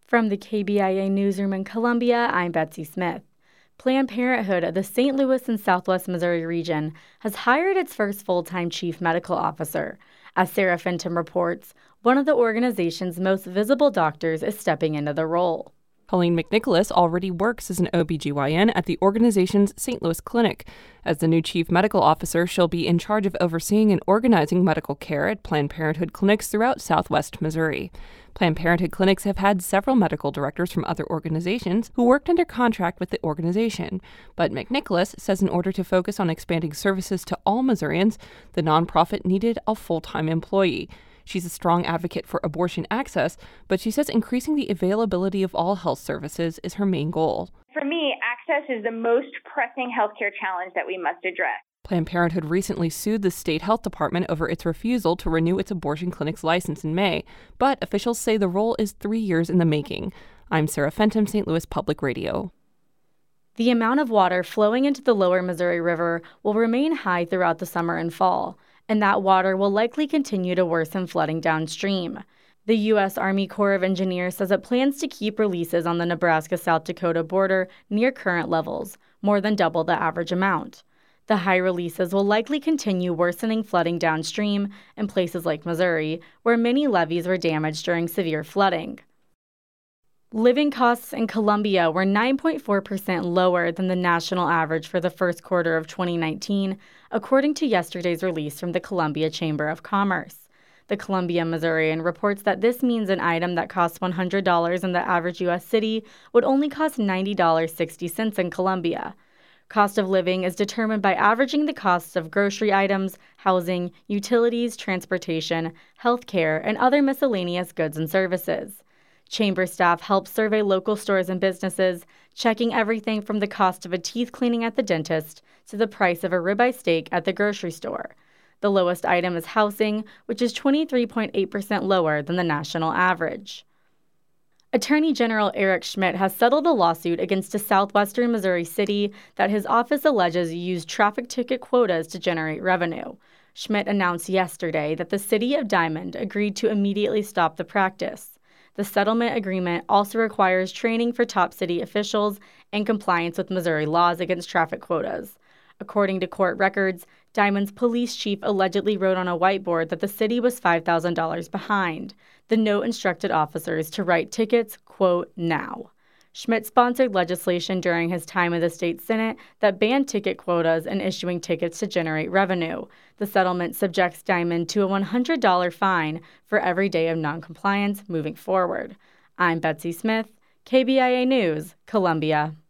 From the KBIA newsroom in Columbia, I'm Betsy Smith. Planned Parenthood of the St. Louis and Southwest Missouri region has hired its first full-time chief medical officer. As Sarah Fenton reports, one of the organization's most visible doctors is stepping into the role. Colleen McNicholas already works as an OBGYN at the organization's St. Louis clinic. As the new chief medical officer, she'll be in charge of overseeing and organizing medical care at Planned Parenthood clinics throughout Southwest Missouri. Planned Parenthood clinics have had several medical directors from other organizations who worked under contract with the organization. But McNicholas says in order to focus on expanding services to all Missourians, the nonprofit needed a full-time employee. She's a strong advocate for abortion access, but she says increasing the availability of all health services is her main goal. For me, access is the most pressing healthcare challenge that we must address. Planned Parenthood recently sued the state health department over its refusal to renew its abortion clinic's license in May, but officials say the role is 3 years in the making. I'm Sarah Fenton, St. Louis Public Radio. The amount of water flowing into the lower Missouri River will remain high throughout the summer and fall, and that water will likely continue to worsen flooding downstream. The U.S. Army Corps of Engineers says it plans to keep releases on the Nebraska-South Dakota border near current levels, more than double the average amount. The high releases will likely continue worsening flooding downstream in places like Missouri, where many levees were damaged during severe flooding. Living costs in Columbia were 9.4% lower than the national average for the first quarter of 2019, according to yesterday's release from the Columbia Chamber of Commerce. The Columbia Missourian reports that this means an item that costs $100 in the average U.S. city would only cost $90.60 in Columbia. Cost of living is determined by averaging the costs of grocery items, housing, utilities, transportation, health care, and other miscellaneous goods and services. Chamber staff help survey local stores and businesses, checking everything from the cost of a teeth cleaning at the dentist to the price of a ribeye steak at the grocery store. The lowest item is housing, which is 23.8% lower than the national average. Attorney General Eric Schmitt has settled a lawsuit against a southwestern Missouri city that his office alleges used traffic ticket quotas to generate revenue. Schmitt announced yesterday that the city of Diamond agreed to immediately stop the practice. The settlement agreement also requires training for top city officials and compliance with Missouri laws against traffic quotas. According to court records, Diamond's police chief allegedly wrote on a whiteboard that the city was $5,000 behind. The note instructed officers to write tickets, quote, now. Schmitt sponsored legislation during his time in the state Senate that banned ticket quotas and issuing tickets to generate revenue. The settlement subjects Diamond to a $100 fine for every day of noncompliance moving forward. I'm Betsy Smith, KBIA News, Columbia.